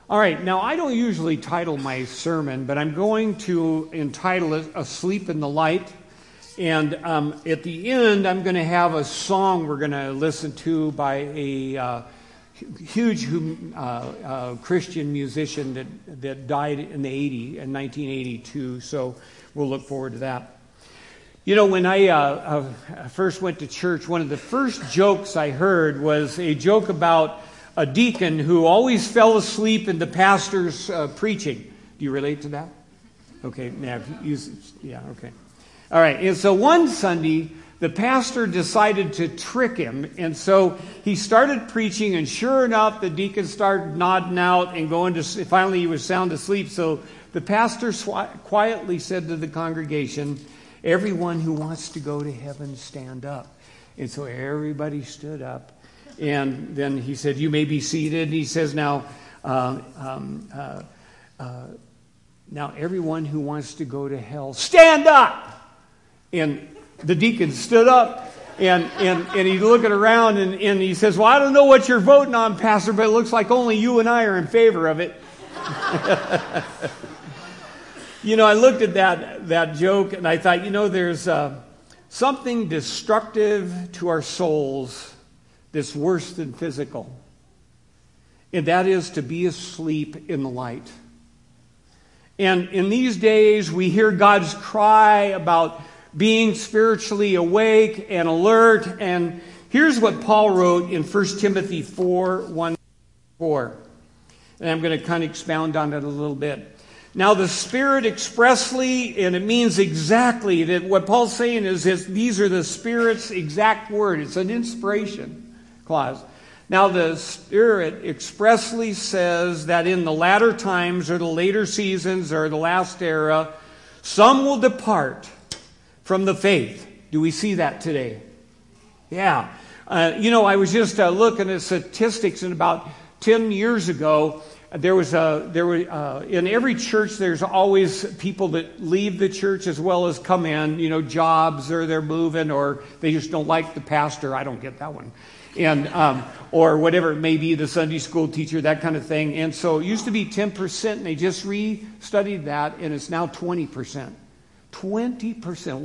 All right, now I don't usually title my sermon, but I'm going to entitle it Asleep in the Light. And at the end, I'm going to have a song we're going to listen to by a huge Christian musician that died in 1982. So we'll look forward to that. You know, when I first went to church, one of the first jokes I heard was a joke about a deacon who always fell asleep in the pastor's preaching. Do you relate to that? Okay, yeah, okay. All right, and so one Sunday, the pastor decided to trick him, and so he started preaching, and sure enough, the deacon started nodding out and going to, finally he was sound asleep, so the pastor quietly said to the congregation, "Everyone who wants to go to heaven, stand up." And so everybody stood up. And then he said, "You may be seated." He says, now everyone who wants to go to hell, stand up." And the deacon stood up, and he's looking around, and he says, "Well, I don't know what you're voting on, Pastor, but it looks like only you and I are in favor of it." You know, I looked at that joke, and I thought, there's something destructive to our souls that's worse than physical. And that is to be asleep in the light. And in these days, we hear God's cry about being spiritually awake and alert. And here's what Paul wrote in 1 Timothy 4:1-4. And I'm going to kind of expound on it a little bit. Now the Spirit expressly, and it means exactly that what Paul's saying is these are the Spirit's exact word. It's an inspiration clause. Now the Spirit expressly says that in the latter times or the later seasons or the last era, some will depart from the faith. Do we see that today? Yeah. I was just looking at statistics, and about 10 years ago, there were in every church there's always people that leave the church as well as come in, jobs, or they're moving, or they just don't like the pastor. I don't get that one. And or whatever it may be, the Sunday school teacher, that kind of thing. And so it used to be 10%, and they just re-studied that, and it's now 20%. 20%,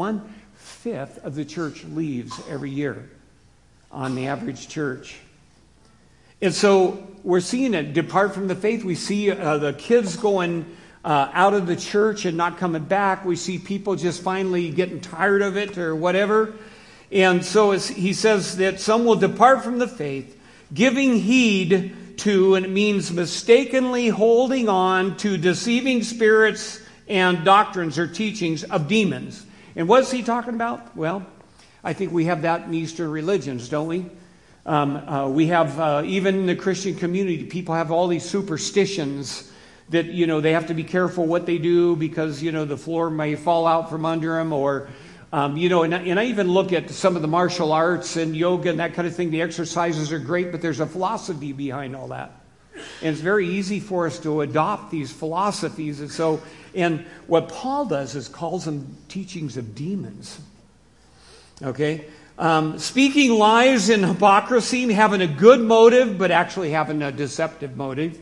1/5 of the church leaves every year on the average church. And so we're seeing it depart from the faith. We see the kids going out of the church and not coming back. We see people just finally getting tired of it or whatever. And so he says that some will depart from the faith, giving heed to, and it means mistakenly holding on to, deceiving spirits and doctrines or teachings of demons. And what's he talking about? Well, I think we have that in Eastern religions, don't we? We have, even in the Christian community, people have all these superstitions that, they have to be careful what they do because, the floor may fall out from under them, or, and I even look at some of the martial arts and yoga and that kind of thing. The exercises are great, but there's a philosophy behind all that. And it's very easy for us to adopt these philosophies. And what Paul does is calls them teachings of demons. Okay? Speaking lies and hypocrisy, having a good motive, but actually having a deceptive motive.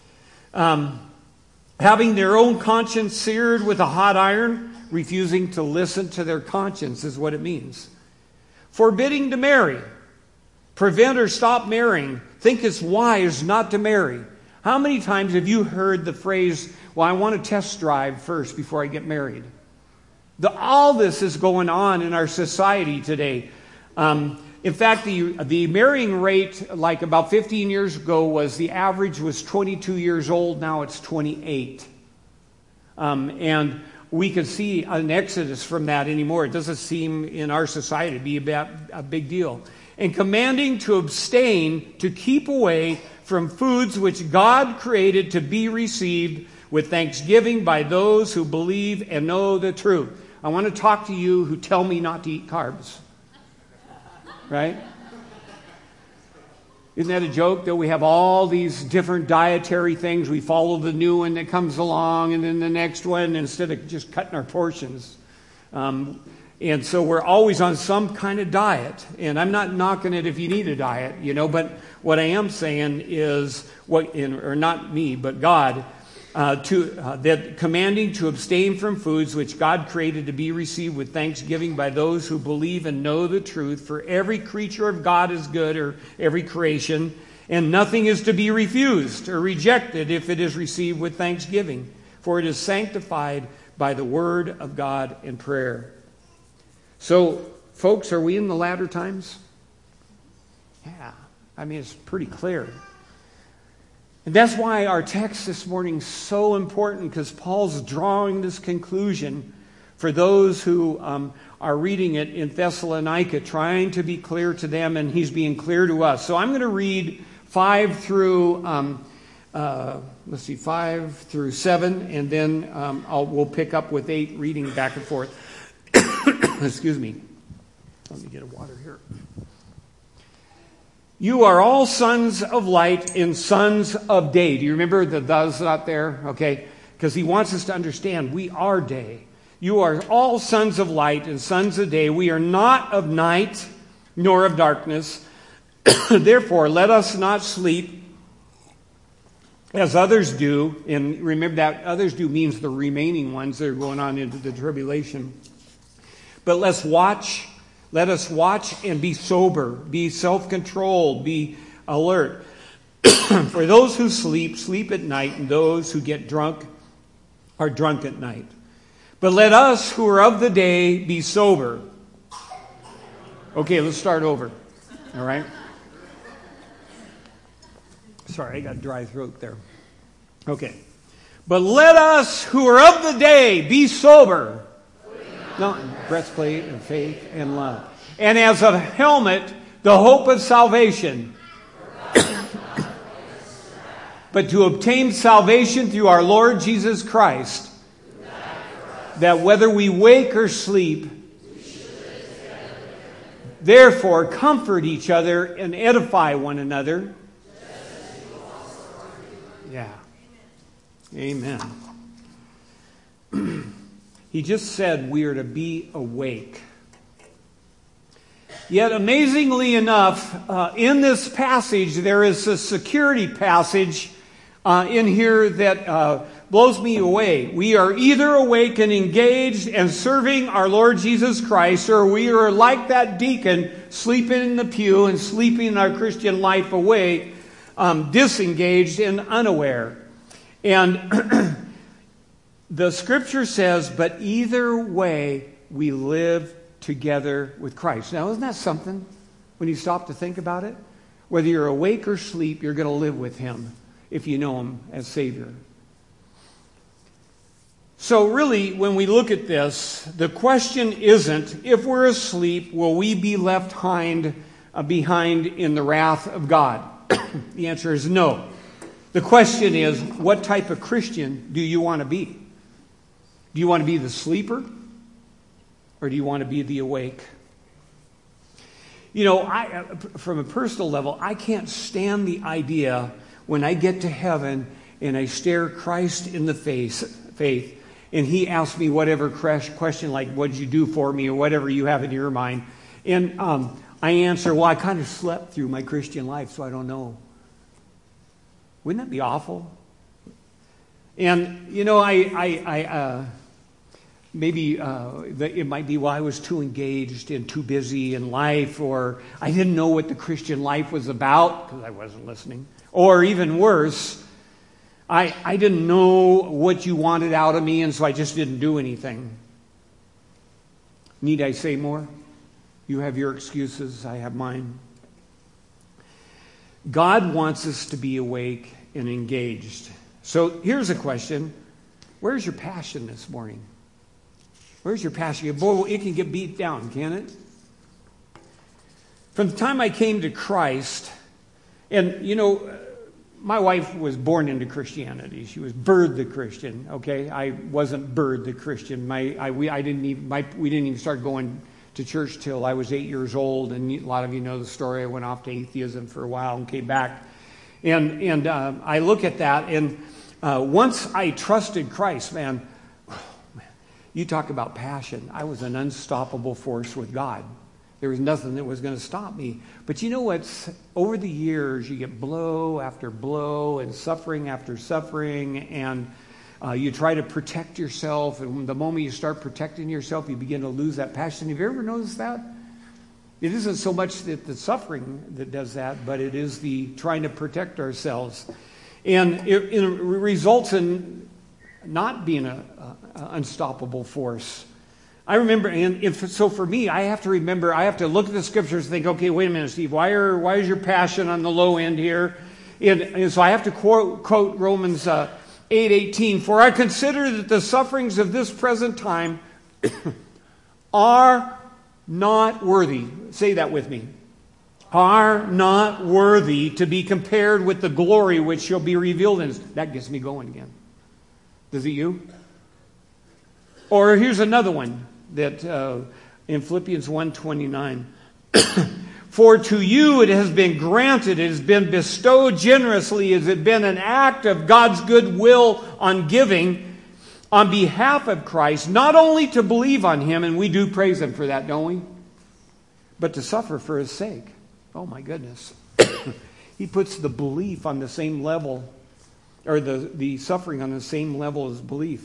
Having their own conscience seared with a hot iron, refusing to listen to their conscience is what it means. Forbidding to marry. Prevent or stop marrying. Think it's wise not to marry. How many times have you heard the phrase, "Well, I want to test drive first before I get married"? All this is going on in our society today. In fact, the marrying rate, like about 15 years ago, the average was 22 years old. Now it's 28. And we can see an exodus from that anymore. It doesn't seem in our society to be a big deal. And commanding to abstain, to keep away from foods which God created to be received with thanksgiving by those who believe and know the truth. I want to talk to you who tell me not to eat carbs. Right? Isn't that a joke that we have all these different dietary things? We follow the new one that comes along and then the next one instead of just cutting our portions. And so we're always on some kind of diet. And I'm not knocking it if you need a diet, but what I am saying is, or not me, but God, that commanding to abstain from foods which God created to be received with thanksgiving by those who believe and know the truth. For every creature of God is good, or every creation, and nothing is to be refused or rejected if it is received with thanksgiving. For it is sanctified by the word of God and prayer. So, folks, are we in the latter times? Yeah, it's pretty clear. And that's why our text this morning is so important, because Paul's drawing this conclusion for those who are reading it in Thessalonica, trying to be clear to them, and he's being clear to us. So I'm going to read 5 through 7, and then we'll pick up with 8, reading back and forth. Excuse me. Let me get a water here. You are all sons of light and sons of day. Do you remember the "thes" out there? Okay. Because he wants us to understand we are day. You are all sons of light and sons of day. We are not of night nor of darkness. Therefore, let us not sleep as others do. And remember that others do means the remaining ones that are going on into the tribulation. But let us watch and be sober, be self-controlled, be alert. For those who sleep, sleep at night, and those who get drunk are drunk at night. But let us who are of the day be sober. Okay, let's start over. All right? Sorry, I got a dry throat there. Okay. But let us who are of the day be sober. No, breastplate and faith and love. And as a helmet, the hope of salvation. But to obtain salvation through our Lord Jesus Christ, that whether we wake or sleep, therefore comfort each other and edify one another. Yeah. Amen. He just said we are to be awake. Yet amazingly enough, in this passage, there is a security passage in here that blows me away. We are either awake and engaged and serving our Lord Jesus Christ, or we are like that deacon sleeping in the pew and sleeping our Christian life away, disengaged and unaware. And the scripture says, but either way, we live together with Christ. Now, isn't that something when you stop to think about it? Whether you're awake or asleep, you're going to live with Him if you know Him as Savior. So really, when we look at this, the question isn't, if we're asleep, will we be left behind in the wrath of God? The answer is no. The question is, what type of Christian do you want to be? Do you want to be the sleeper? Or do you want to be the awake? You know, from a personal level, I can't stand the idea when I get to heaven and I stare Christ in the face, and He asks me whatever question like, what did you do for me, or whatever you have in your mind. And I answer, well, I kind of slept through my Christian life, so I don't know. Wouldn't that be awful? And, you know, maybe it might be, well, I was too engaged and too busy in life, or I didn't know what the Christian life was about because I wasn't listening. Or even worse, I didn't know what you wanted out of me, and so I just didn't do anything. Need I say more? You have your excuses, I have mine. God wants us to be awake and engaged. So here's a question. Where's your passion this morning? Where's your passion? Boy, it can get beat down, can it? From the time I came to Christ, and you know, my wife was born into Christianity. She was birthed a Christian. Okay, I wasn't birthed a Christian. We didn't even start going to church till I was 8 years old, and a lot of you know the story. I went off to atheism for a while and came back, and I look at that, and once I trusted Christ, man. You talk about passion. I was an unstoppable force with God. There was nothing that was going to stop me. But you know what's, over the years, you get blow after blow and suffering after suffering, and you try to protect yourself, and the moment you start protecting yourself, you begin to lose that passion. Have you ever noticed that? It isn't so much that the suffering that does that, but it is the trying to protect ourselves. And it results in not being an unstoppable force. I remember, so for me, I have to look at the scriptures and think, okay, wait a minute, Steve, why is your passion on the low end here? And so I have to quote Romans 8:18, for I consider that the sufferings of this present time are not worthy. Say that with me. Are not worthy to be compared with the glory which shall be revealed in us. That gets me going again. Does it you? Or here's another one that in Philippians 1:29. For to you it has been granted, it has been bestowed generously, has it been an act of God's goodwill on giving on behalf of Christ, not only to believe on Him, and we do praise Him for that, don't we? But to suffer for His sake. Oh my goodness. He puts the belief on the same level, or the suffering on the same level as belief.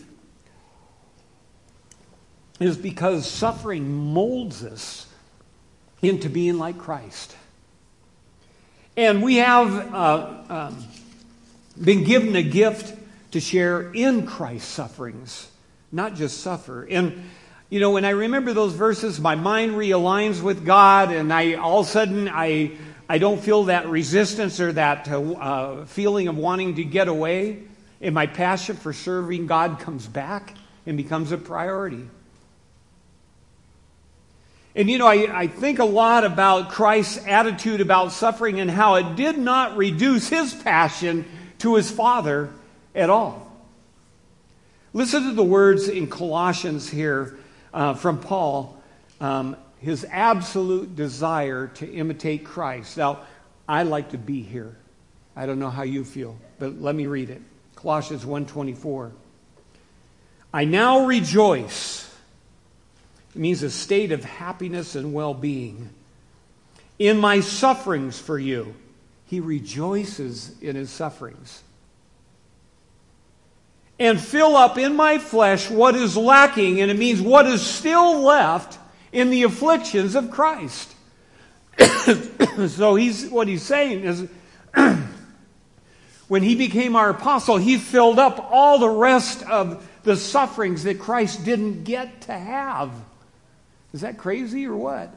It is because suffering molds us into being like Christ. And we have been given a gift to share in Christ's sufferings, not just suffer. And, you know, when I remember those verses, my mind realigns with God, and all of a sudden I don't feel that resistance or that feeling of wanting to get away, and my passion for serving God comes back and becomes a priority. And you know, I think a lot about Christ's attitude about suffering and how it did not reduce His passion to His Father at all. Listen to the words in Colossians here from Paul, his absolute desire to imitate Christ. Now, I like to be here. I don't know how you feel, but let me read it. Colossians 1:24. I now rejoice. It means a state of happiness and well-being. In my sufferings for you. He rejoices in his sufferings. And fill up in my flesh what is lacking, and it means what is still left in the afflictions of Christ. So what he's saying is, when he became our apostle, he filled up all the rest of the sufferings that Christ didn't get to have. Is that crazy or what?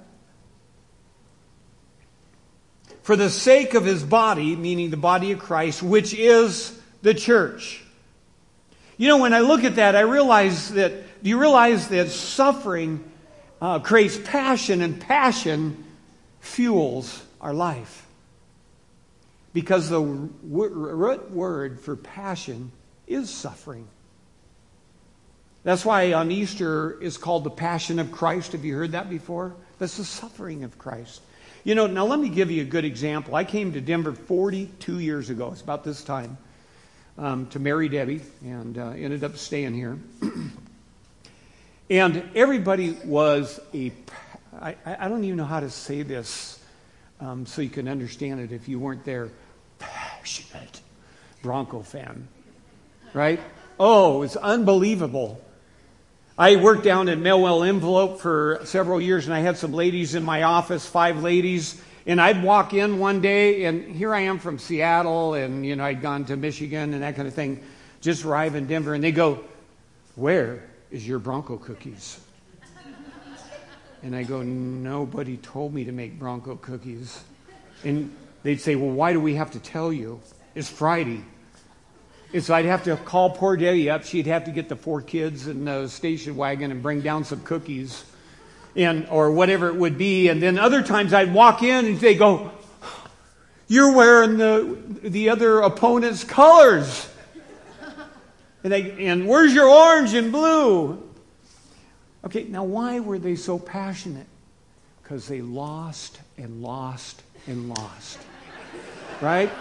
For the sake of his body, meaning the body of Christ, which is the church. You know, when I look at that, I realize that, do you realize that suffering creates passion, and passion fuels our life? Because the root word for passion is suffering. That's why on Easter is called the Passion of Christ. Have you heard that before? That's the suffering of Christ. You know, now let me give you a good example. I came to Denver 42 years ago. It's about this time. To marry Debbie, and ended up staying here. And everybody was I don't even know how to say this so you can understand it if you weren't there, passionate Bronco fan. Right? Oh, it's unbelievable. I worked down at Melwell Envelope for several years, and I had some ladies in my office, 5 ladies. And I'd walk in one day, and here I am from Seattle, and, you know, I'd gone to Michigan and that kind of thing, just arrive in Denver, and they go, where is your Bronco cookies? And I go, nobody told me to make Bronco cookies. And they'd say, well, why do we have to tell you? It's Friday. And so I'd have to call poor Debbie up. She'd have to get the 4 kids in the station wagon and bring down some cookies. Or whatever it would be. And then other times I'd walk in and they go, you're wearing the other opponent's colors. And where's your orange and blue? Okay, now why were they so passionate? Because they lost and lost and lost. Right?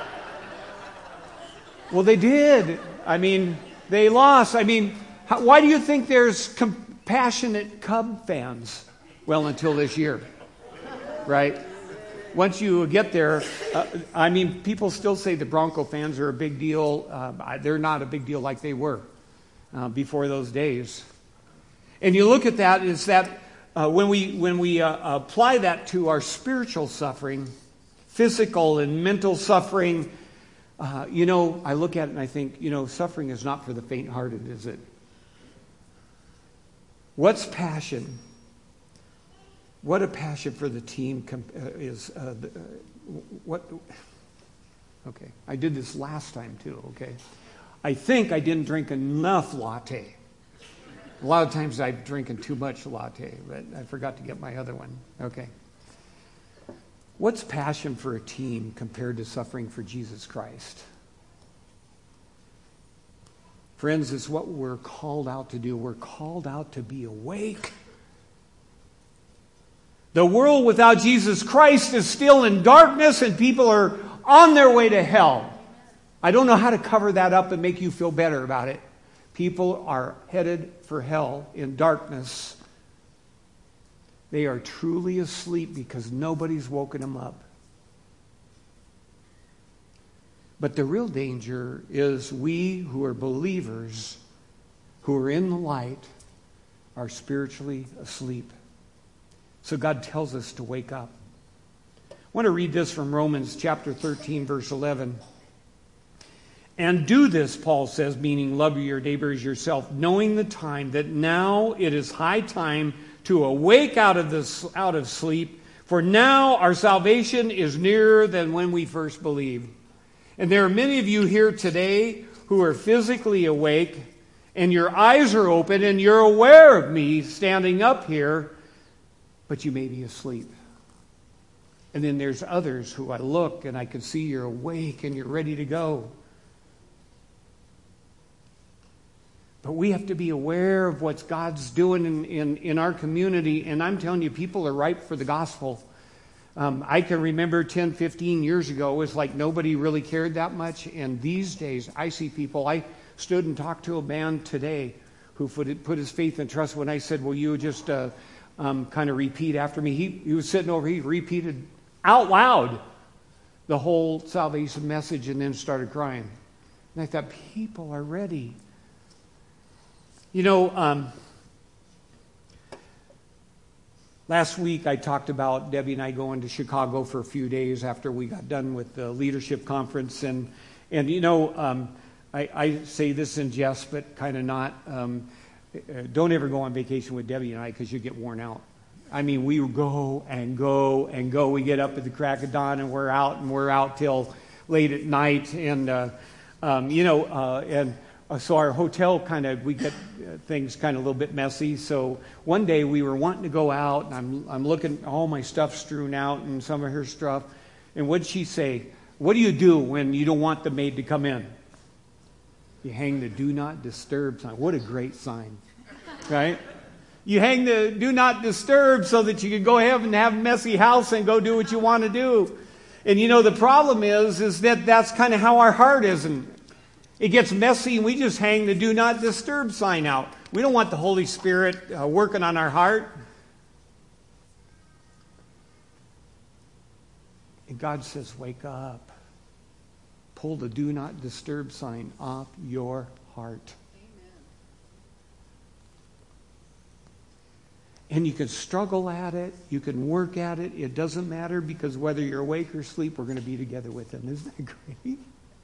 Well, they did. I mean, they lost. I mean, why do you think there's passionate Cub fans. Well, until this year, right? Once you get there, people still say the Bronco fans are a big deal. They're not a big deal like they were before those days. And you look at that, is that when we apply that to our spiritual suffering, physical and mental suffering, I look at it and I think, suffering is not for the faint-hearted, is it? What's passion? What a passion for the team is. Okay, I did this last time too, okay? I think I didn't drink enough latte. A lot of times I'm drinking too much latte, but I forgot to get my other one. Okay. What's passion for a team compared to suffering for Jesus Christ? Friends, it's what we're called out to do. We're called out to be awake. The world without Jesus Christ is still in darkness and people are on their way to hell. I don't know how to cover that up and make you feel better about it. People are headed for hell in darkness. They are truly asleep because nobody's woken them up. But the real danger is we who are believers, who are in the light, are spiritually asleep. So God tells us to wake up. I want to read this from Romans chapter 13, verse 11. And do this, Paul says, meaning love your neighbor as yourself, knowing the time that now it is high time to awake out of sleep, for now our salvation is nearer than when we first believed. And there are many of you here today who are physically awake, and your eyes are open, and you're aware of me standing up here, but you may be asleep. And then there's others who I look and I can see you're awake and you're ready to go. But we have to be aware of what God's doing in our community. And I'm telling you, people are ripe for the gospel. I can remember 10, 15 years ago, it was like nobody really cared that much. And these days, I see people. I stood and talked to a man today who put his faith and trust when I said, will you just kind of repeat after me? He was sitting over, he repeated out loud the whole salvation message and then started crying. And I thought, people are ready. Last week I talked about Debbie and I going to Chicago for a few days after we got done with the leadership conference. And I say this in jest, but kind of not. Don't ever go on vacation with Debbie and I because you get worn out. I mean, we go and go and go. We get up at the crack of dawn and we're out till late at night. And, so our hotel we get things kind of a little bit messy. So one day we were wanting to go out, and I'm looking, all my stuff strewn out and some of her stuff. And what'd she say? What do you do when you don't want the maid to come in? You hang the do not disturb sign. What a great sign, right? You hang the do not disturb so that you can go ahead and have a messy house and go do what you want to do. And the problem is that that's kind of how our heart is. And it gets messy and we just hang the do not disturb sign out. We don't want the Holy Spirit working on our heart. And God says, wake up. Pull the do not disturb sign off your heart. And you can struggle at it. You can work at it. It doesn't matter, because whether you're awake or asleep, we're going to be together with Him. Isn't that great?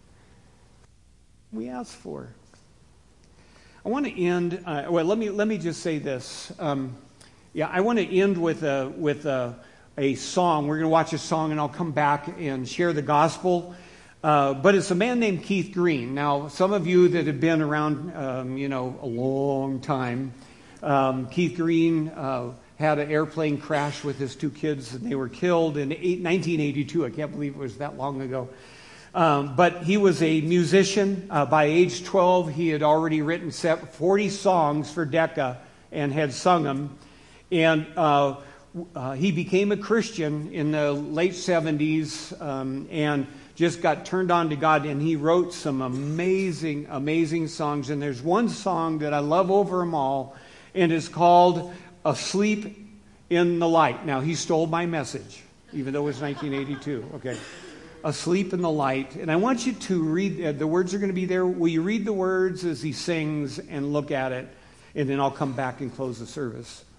We ask for. I want to end. Let me just say this. I want to end with a song. We're going to watch a song, and I'll come back and share the gospel. But it's a man named Keith Green. Now, some of you that have been around, a long time. Keith Green had an airplane crash with his two kids, and they were killed in 1982. I can't believe it was that long ago. But he was a musician. By age 12, he had already written 40 songs for Decca and had sung them. And he became a Christian in the late 70s and just got turned on to God. And he wrote some amazing, amazing songs. And there's one song that I love over them all. and it's called Asleep in the Light. Now, he stole my message, even though it was 1982. Okay. Asleep in the Light. And I want you to read, the words are going to be there. Will you read the words as he sings and look at it? And then I'll come back and close the service.